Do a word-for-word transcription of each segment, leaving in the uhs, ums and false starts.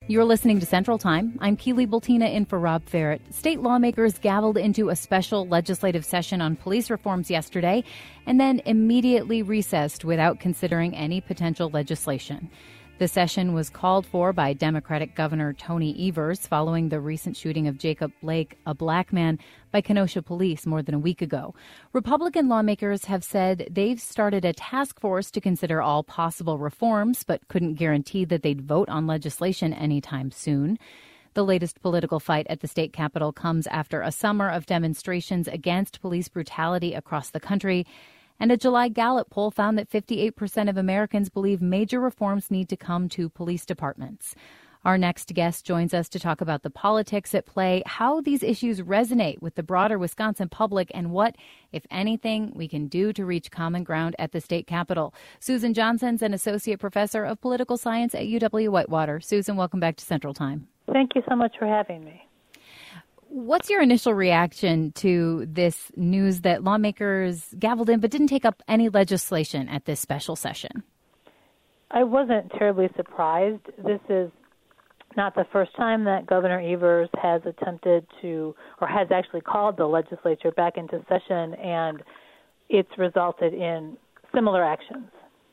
You're listening to Central Time. I'm Keely Bultina in for Rob Ferret. State lawmakers gavelled into a special legislative session on police reforms yesterday and then immediately recessed without considering any potential legislation. The session was called for by Democratic Governor Tony Evers following the recent shooting of Jacob Blake, a black man, by Kenosha police more than a week ago. Republican lawmakers have said they've started a task force to consider all possible reforms, but couldn't guarantee that they'd vote on legislation anytime soon. The latest political fight at the state capitol comes after a summer of demonstrations against police brutality across the country. And a July Gallup poll found that fifty-eight percent of Americans believe major reforms need to come to police departments. Our next guest joins us to talk about the politics at play, how these issues resonate with the broader Wisconsin public, and what, if anything, we can do to reach common ground at the state capitol. Susan Johnson's an associate professor of political science at U W-Whitewater. Susan, welcome back to Central Time. Thank you so much for having me. What's your initial reaction to this news that lawmakers gavelled in but didn't take up any legislation at this special session? I wasn't terribly surprised. This is not the first time that Governor Evers has attempted to, or has actually called the legislature back into session, and it's resulted in similar actions.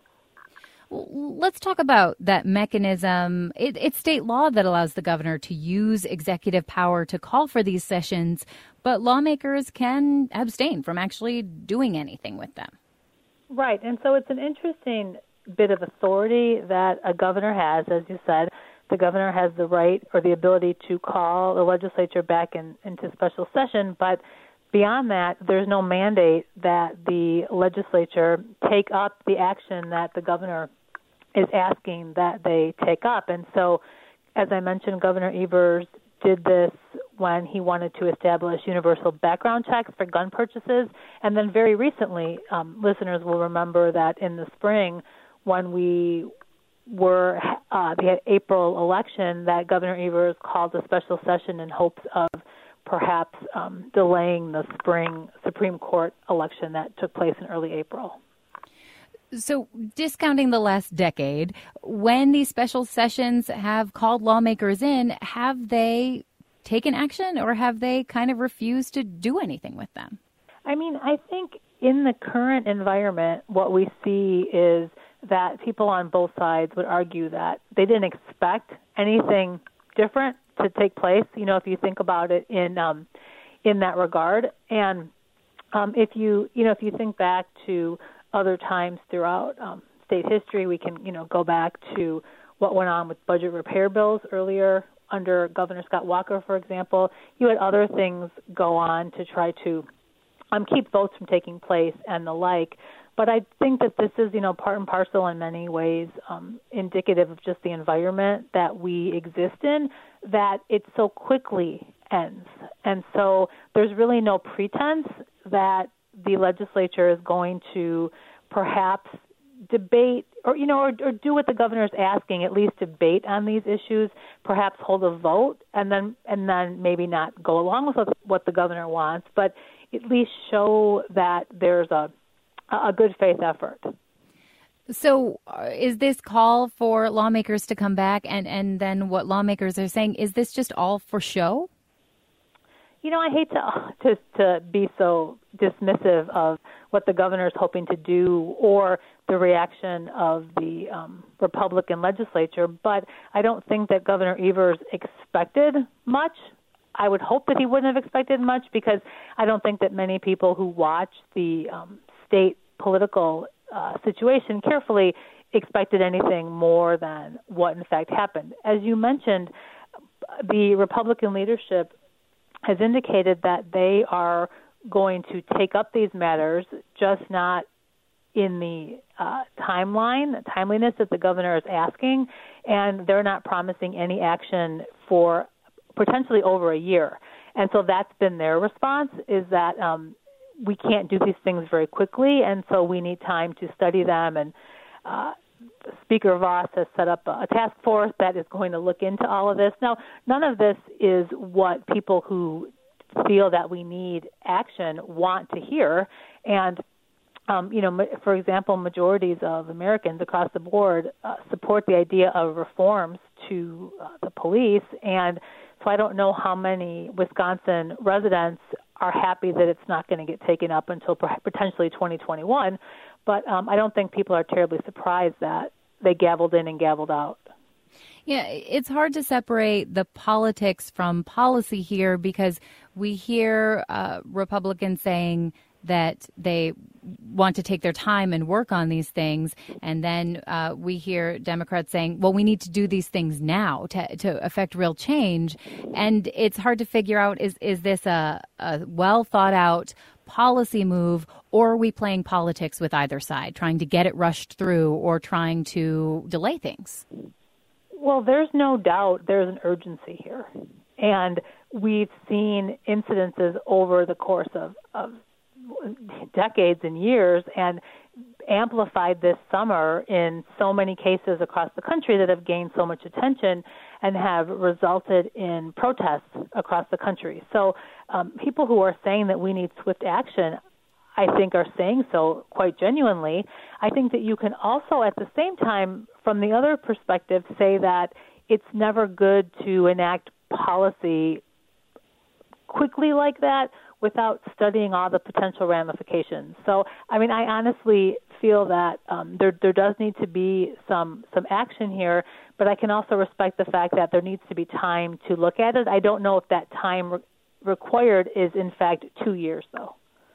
Let's talk about that mechanism. It, it's state law that allows the governor to use executive power to call for these sessions, but lawmakers can abstain from actually doing anything with them. Right, and so it's an interesting bit of authority that a governor has. As you said, the governor has the right or the ability to call the legislature back in, into special session, but beyond that, there's no mandate that the legislature take up the action that the governor is asking that they take up. And so, as I mentioned, Governor Evers did this when he wanted to establish universal background checks for gun purchases. And then very recently, um, listeners will remember that in the spring, when we were uh, the April election, that Governor Evers called a special session in hopes of perhaps um, delaying the spring Supreme Court election that took place in early April. So discounting the last decade, when these special sessions have called lawmakers in, have they taken action or have they kind of refused to do anything with them? I mean, I think in the current environment, what we see is that people on both sides would argue that they didn't expect anything different to take place, you know, if you think about it in um, in that regard. And um, if you, you know, if you think back to other times throughout um, state history, we can, you know, go back to what went on with budget repair bills earlier under Governor Scott Walker, for example. You had other things go on to try to um, keep votes from taking place and the like. But I think that this is, you know, part and parcel in many ways um, indicative of just the environment that we exist in, that it so quickly ends. And so there's really no pretense that the legislature is going to perhaps debate or, you know, or, or do what the governor is asking, at least debate on these issues, perhaps hold a vote, and then and then maybe not go along with what, what the governor wants, but at least show that there's a a good faith effort. So uh, is this call for lawmakers to come back and, and then what lawmakers are saying, is this just all for show? You know, I hate to, to to be so dismissive of what the governor is hoping to do or the reaction of the um, Republican legislature, but I don't think that Governor Evers expected much. I would hope that he wouldn't have expected much because I don't think that many people who watch the um, state political uh, situation carefully expected anything more than what in fact happened. As you mentioned, the Republican leadership has indicated that they are going to take up these matters, just not in the uh, timeline, the timeliness that the governor is asking, and they're not promising any action for potentially over a year. And so that's been their response, is that um, we can't do these things very quickly, and so we need time to study them. And uh, Speaker Voss has set up a task force that is going to look into all of this. Now, none of this is what people who feel that we need action want to hear, and um, you know, for example, majorities of Americans across the board uh, support the idea of reforms to uh, the police. And so I don't know how many Wisconsin residents are happy that it's not going to get taken up until potentially twenty twenty-one. But um, I don't think people are terribly surprised that they gavelled in and gavelled out. Yeah, it's hard to separate the politics from policy here because we hear uh, Republicans saying that they want to take their time and work on these things. And then uh, we hear Democrats saying, well, we need to do these things now to, to affect real change. And it's hard to figure out, is, is this a, a well thought out policy move, or are we playing politics with either side, trying to get it rushed through or trying to delay things? Well, there's no doubt there's an urgency here. And we've seen incidences over the course of, of decades and years, and amplified this summer in so many cases across the country that have gained so much attention and have resulted in protests across the country. So um, people who are saying that we need swift action, I think, are saying so quite genuinely. I think that you can also, at the same time, from the other perspective, say that it's never good to enact policy quickly like that without studying all the potential ramifications. So, I mean, I honestly feel that um, there there does need to be some some action here, but I can also respect the fact that there needs to be time to look at it. I don't know if that time re- required is, in fact, two years, though.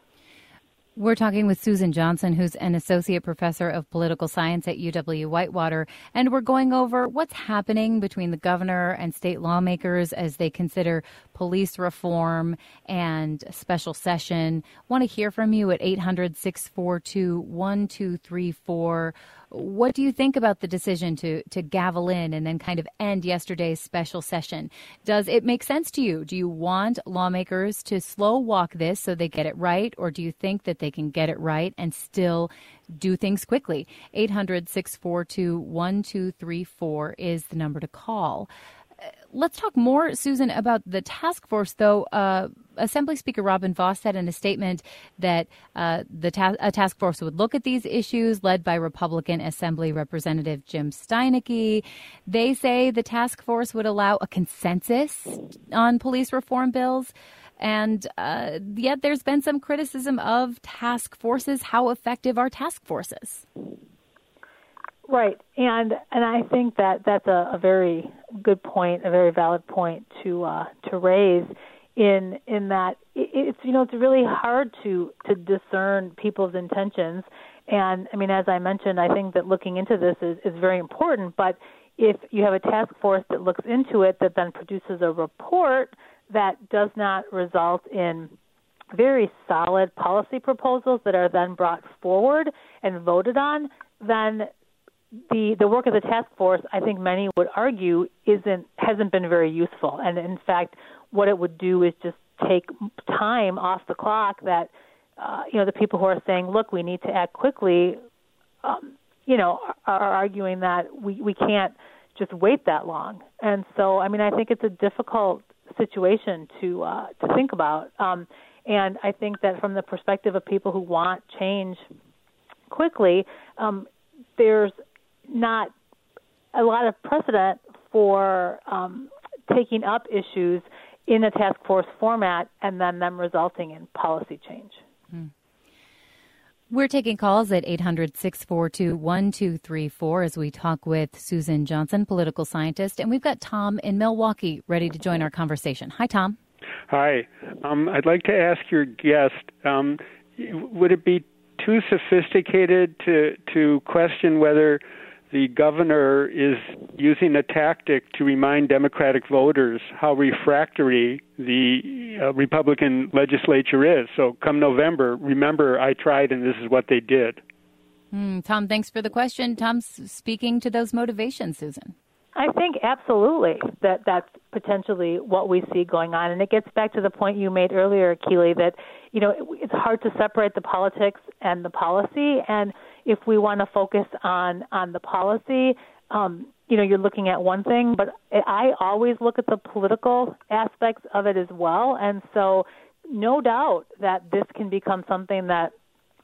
We're talking with Susan Johnson, who's an associate professor of political science at U W-Whitewater, and we're going over what's happening between the governor and state lawmakers as they consider police reform and special session. Want to hear from you at eight hundred, six four two, one two three four. What do you think about the decision to, to gavel in and then kind of end yesterday's special session? Does it make sense to you? Do you want lawmakers to slow walk this so they get it right, or do you think that they can get it right and still do things quickly? eight hundred, six four two, one two three four is the number to call. Let's talk more, Susan, about the task force, though. Uh, Assembly Speaker Robin Vos said in a statement that uh, the ta- a task force would look at these issues, led by Republican Assembly Representative Jim Steineke. They say the task force would allow a consensus on police reform bills. And uh, yet there's been some criticism of task forces. How effective are task forces? Right, and and I think that that's a, a very good point, a very valid point to uh, to raise. In in that it, it's you know it's really hard to to discern people's intentions, and I mean, as I mentioned, I think that looking into this is, is very important. But if you have a task force that looks into it, that then produces a report that does not result in very solid policy proposals that are then brought forward and voted on, then The the work of the task force, I think many would argue, isn't hasn't been very useful. And in fact, what it would do is just take time off the clock that, uh, you know, the people who are saying, look, we need to act quickly, um, you know, are, are arguing that we, we can't just wait that long. And so, I mean, I think it's a difficult situation to uh, to think about. Um, and I think that from the perspective of people who want change quickly, um, there's not a lot of precedent for um, taking up issues in a task force format and then them resulting in policy change. Hmm. We're taking calls at eight hundred, six four two, one two three four as we talk with Susan Johnson, political scientist. And we've got Tom in Milwaukee ready to join our conversation. Hi, Tom. Hi. Um, I'd like to ask your guest, um, would it be too sophisticated to, to question whether the governor is using a tactic to remind Democratic voters how refractory the uh, Republican legislature is? So come November, remember, I tried and this is what they did. Mm, Tom, thanks for the question. Tom's speaking to those motivations, Susan. I think absolutely that that's potentially what we see going on. And it gets back to the point you made earlier, Keely, that, you know, it's hard to separate the politics and the policy. And if we want to focus on, on the policy, um, you know, you're looking at one thing, but I always look at the political aspects of it as well. And so no doubt that this can become something that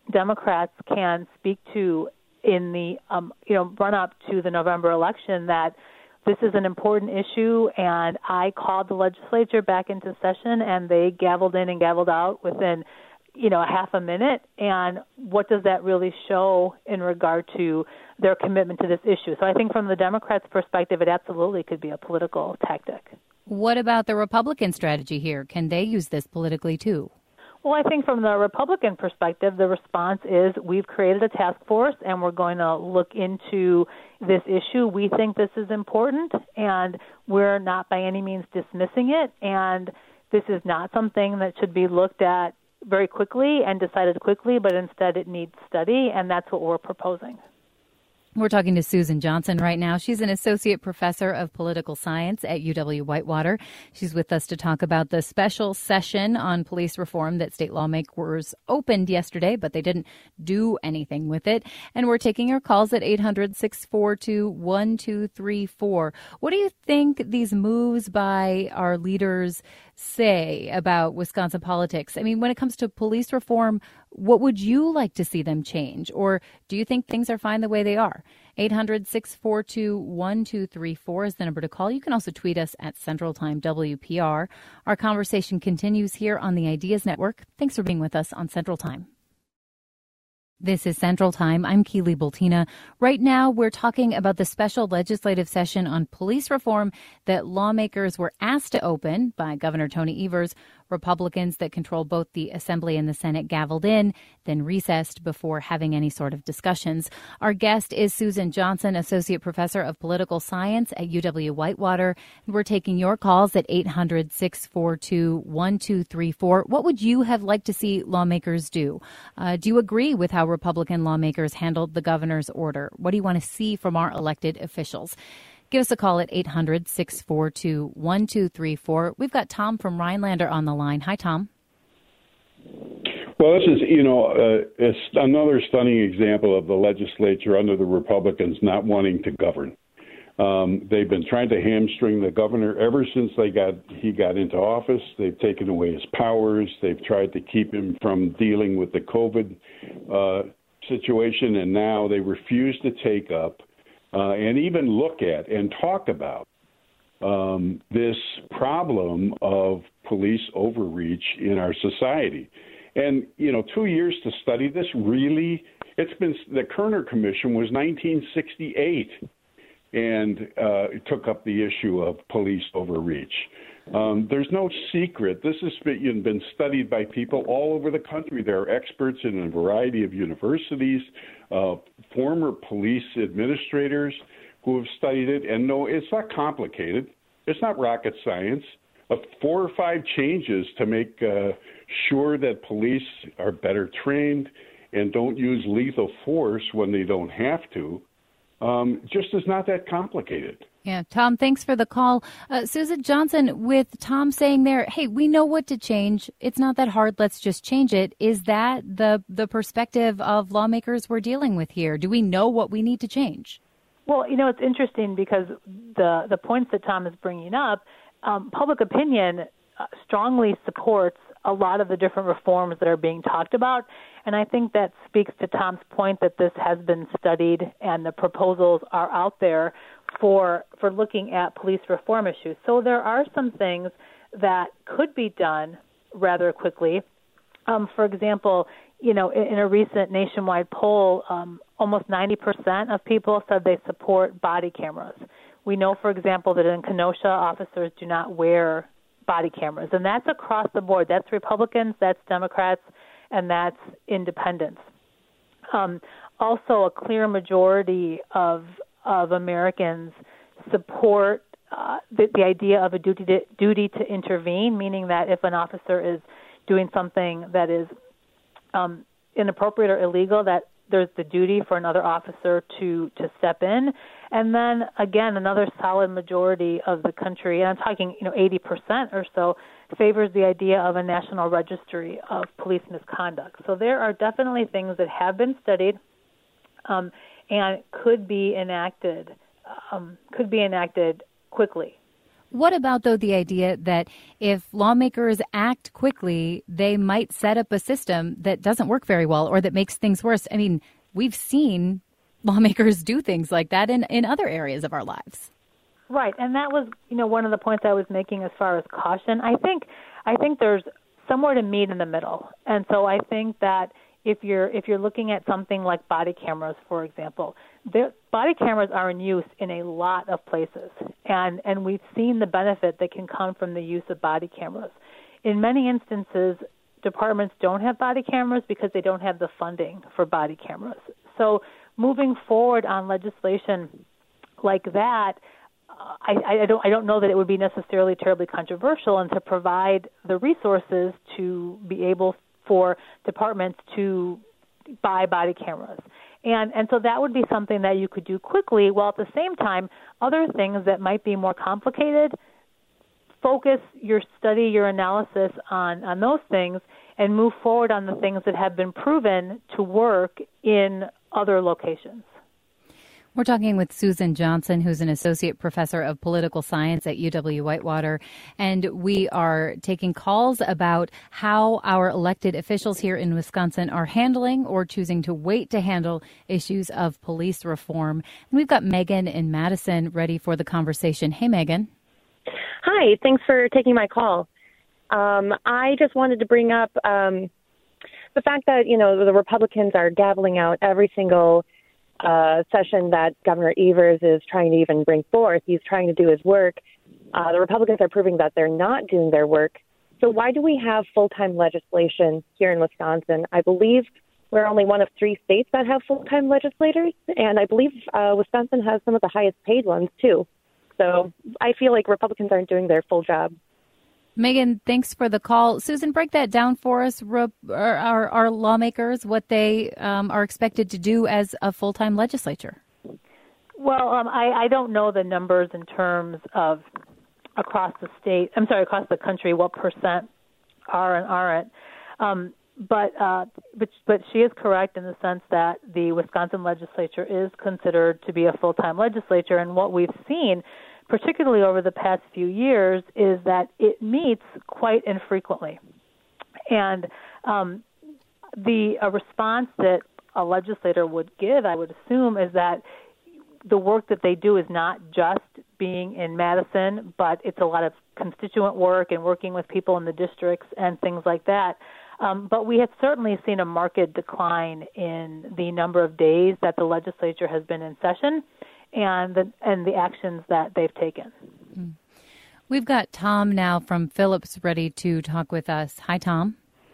Democrats can speak to in the um, you know run up to the November election that this is an important issue, and I called the legislature back into session, and they gavelled in and gavelled out within, you know, a half a minute. And what does that really show in regard to their commitment to this issue? So I think from the Democrats' perspective, it absolutely could be a political tactic. What about the Republican strategy here? Can they use this politically too? Well, I think from the Republican perspective, the response is we've created a task force and we're going to look into this issue. We think this is important, and we're not by any means dismissing it. And this is not something that should be looked at very quickly and decided quickly, but instead it needs study, and that's what we're proposing. We're talking to Susan Johnson right now. She's an associate professor of political science at U W-Whitewater. She's with us to talk about the special session on police reform that state lawmakers opened yesterday, but they didn't do anything with it. And we're taking your calls at eight hundred, six four two, one two three four. What do you think these moves by our leaders say about Wisconsin politics? I mean, when it comes to police reform, what would you like to see them change? Or do you think things are fine the way they are? eight hundred, six four two, one two three four is the number to call. You can also tweet us at Central Time W P R. Our conversation continues here on the Ideas Network. Thanks for being with us on Central Time. This is Central Time. I'm Keely Bultina. Right now, we're talking about the special legislative session on police reform that lawmakers were asked to open by Governor Tony Evers. Republicans that control both the Assembly and the Senate gavelled in, then recessed before having any sort of discussions. Our guest is Susan Johnson, Associate Professor of Political Science at U W-Whitewater. We're taking your calls at eight hundred, six four two, one two three four. What would you have liked to see lawmakers do? Uh, do you agree with how Republican lawmakers handled the governor's order? What do you want to see from our elected officials? Give us a call at eight hundred, six four two, one two three four. We've got Tom from Rhinelander on the line. Hi, Tom. Well, this is, you know, uh, it's another stunning example of the legislature under the Republicans not wanting to govern. Um, they've been trying to hamstring the governor ever since they got he got into office. They've taken away his powers. They've tried to keep him from dealing with the COVID uh, situation, and now they refuse to take up Uh, and even look at and talk about um, this problem of police overreach in our society. And, you know, two years to study this really, it's been, the Kerner Commission was nineteen sixty-eight, and uh, it took up the issue of police overreach. Um, there's no secret. This has been, been studied by people all over the country. There are experts in a variety of universities, uh, former police administrators who have studied it. And no, it's not complicated. It's not rocket science. Uh, four or five changes to make uh, sure that police are better trained and don't use lethal force when they don't have to um, just is not that complicated. Yeah, Tom, thanks for the call. Uh, Susan Johnson, with Tom saying there, hey, we know what to change. It's not that hard. Let's just change it. Is that the the perspective of lawmakers we're dealing with here? Do we know what we need to change? Well, you know, it's interesting because the, the points that Tom is bringing up, um, public opinion uh, strongly supports a lot of the different reforms that are being talked about. And I think that speaks to Tom's point that this has been studied and the proposals are out there for for looking at police reform issues. So there are some things that could be done rather quickly. Um, for example, you know, in, in a recent nationwide poll, um, almost ninety percent of people said they support body cameras. We know, for example, that in Kenosha, officers do not wear body cameras, and that's across the board. That's Republicans, that's Democrats, and that's independents. Um, also, a clear majority of of Americans support uh, the, the idea of a duty to, duty to intervene, meaning that if an officer is doing something that is um, inappropriate or illegal, that there's the duty for another officer to, to step in. And then, again, another solid majority of the country, and I'm talking, you know, eighty percent or so, favors the idea of a national registry of police misconduct. So there are definitely things that have been studied um, and could be enacted, um, could be enacted quickly. What about, though, the idea that if lawmakers act quickly, they might set up a system that doesn't work very well or that makes things worse? I mean, we've seen lawmakers do things like that in, in other areas of our lives. Right, and that was, you know, one of the points I was making as far as caution. I think, I think there's somewhere to meet in the middle, and so I think that if you're if you're looking at something like body cameras, for example, body cameras are in use in a lot of places, and and we've seen the benefit that can come from the use of body cameras. In many instances, departments don't have body cameras because they don't have the funding for body cameras. So moving forward on legislation like that, I, I don't I don't know that it would be necessarily terribly controversial, and to provide the resources to be able for departments to buy body cameras. And and so that would be something that you could do quickly, while at the same time, other things that might be more complicated, focus your study, your analysis on, on those things, and move forward on the things that have been proven to work in other locations. We're talking with Susan Johnson, who's an associate professor of political science at U W-Whitewater, and we are taking calls about how our elected officials here in Wisconsin are handling or choosing to wait to handle issues of police reform. And we've got Megan in Madison ready for the conversation. Hey, Megan. Hi, thanks for taking my call. Um, I just wanted to bring up um, the fact that, you know, the Republicans are gaveling out every single Uh, session that Governor Evers is trying to even bring forth. He's trying to do his work. Uh, the Republicans are proving that they're not doing their work. So why do we have full-time legislation here in Wisconsin? I believe we're only one of three states that have full-time legislators, and I believe uh, Wisconsin has some of the highest paid ones, too. So I feel like Republicans aren't doing their full job. Megan, thanks for the call. Susan, break that down for us. Our, our lawmakers, what they um, are expected to do as a full-time legislature. Well, um, I, I don't know the numbers in terms of across the state. I'm sorry, across the country, what percent are and aren't. Um, but, uh, but but she is correct in the sense that the Wisconsin legislature is considered to be a full-time legislature, and what we've seen, particularly over the past few years, is that it meets quite infrequently. And um, the a response that a legislator would give, I would assume, is that the work that they do is not just being in Madison, but it's a lot of constituent work and working with people in the districts and things like that. Um, but we have certainly seen a marked decline in the number of days that the legislature has been in session and the, and the actions that they've taken. We've got Tom now from Phillips ready to talk with us. Hi, Tom.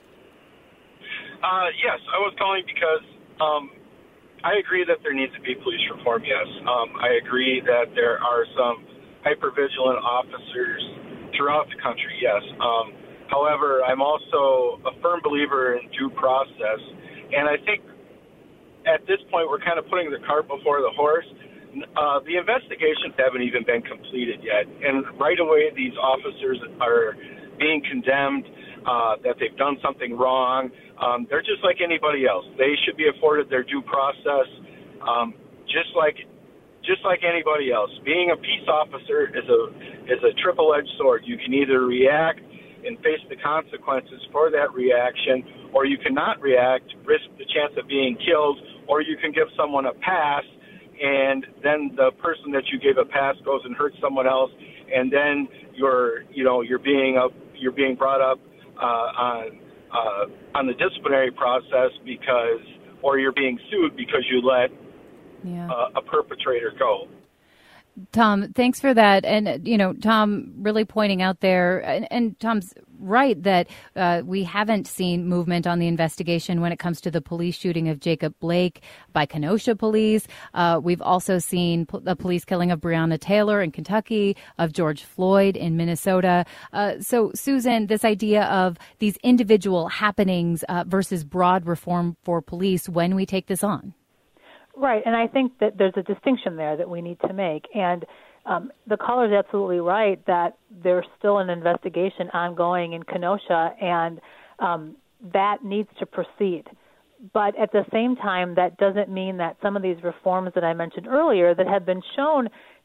Uh, yes, I was calling because um, I agree that there needs to be police reform, yes. Um, I agree that there are some hypervigilant officers throughout the country, yes. Um, however, I'm also a firm believer in due process, and I think at this point we're kind of putting the cart before the horse. Uh, the investigations haven't even been completed yet, and right away these officers are being condemned uh, that they've done something wrong. Um, they're just like anybody else. They should be afforded their due process, um, just like just like anybody else. Being a peace officer is a is a triple-edged sword. You can either react and face the consequences for that reaction, or you cannot react, risk the chance of being killed, or you can give someone a pass, and then the person that you gave a pass goes and hurts someone else, and then you're, you know, you're being up, you're being brought up uh, on uh, on the disciplinary process because, or you're being sued because you let yeah. uh, a perpetrator go. Tom, thanks for that. And, you know, Tom really pointing out there, and, and Tom's right that uh, we haven't seen movement on the investigation when it comes to the police shooting of Jacob Blake by Kenosha police. Uh, we've also seen po- the police killing of Breonna Taylor in Kentucky, of George Floyd in Minnesota. Uh, so, Susan, this idea of these individual happenings uh, versus broad reform for police when we take this on. Right, and I think that there's a distinction there that we need to make. And um, the caller is absolutely right that there's still an investigation ongoing in Kenosha, and um, that needs to proceed. But at the same time, that doesn't mean that some of these reforms that I mentioned earlier that have been shown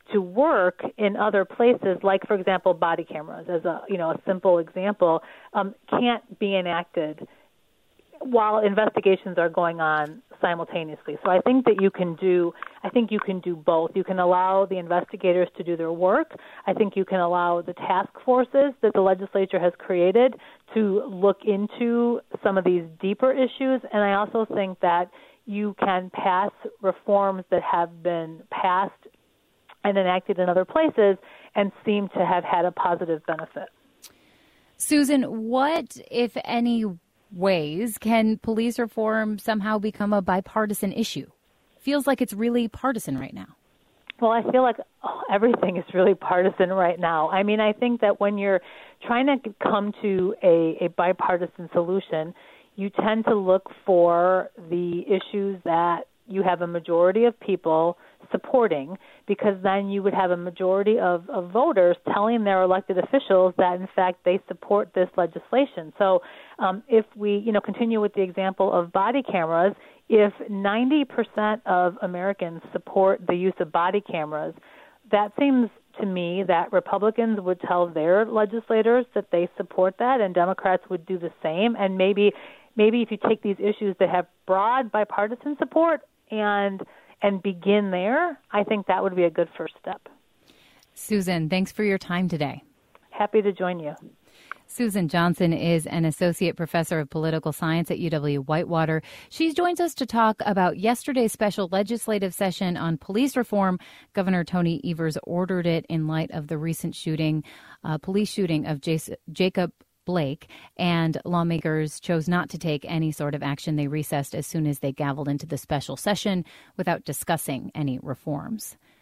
to work in other places, like, for example, body cameras, as a you know a simple example, um, can't be enacted while investigations are going on simultaneously. So I think that you can do, I think you can do both. You can allow the investigators to do their work. I think you can allow the task forces that the legislature has created to look into some of these deeper issues. And I also think that you can pass reforms that have been passed and enacted in other places and seem to have had a positive benefit. Susan, what, if any, ways can police reform somehow become a bipartisan issue? Feels like it's really partisan right now. Well, I feel like oh, everything is really partisan right now. I mean, I think that when you're trying to come to a, a bipartisan solution, you tend to look for the issues that you have a majority of people supporting, because then you would have a majority of, of voters telling their elected officials that, in fact, they support this legislation. So um, if we, you know, continue with the example of body cameras, if ninety percent of Americans support the use of body cameras, that seems to me that Republicans would tell their legislators that they support that, and Democrats would do the same. And maybe, maybe if you take these issues that have broad bipartisan support and and begin there, I think that would be a good first step. Susan, thanks for your time today. Happy to join you. Susan Johnson is an associate professor of political science at U W-Whitewater. She joins us to talk about yesterday's special legislative session on police reform. Governor Tony Evers ordered it in light of the recent shooting, uh, police shooting of Jason, Jacob Blake, and lawmakers chose not to take any sort of action. They recessed as soon as they gavelled into the special session without discussing any reforms.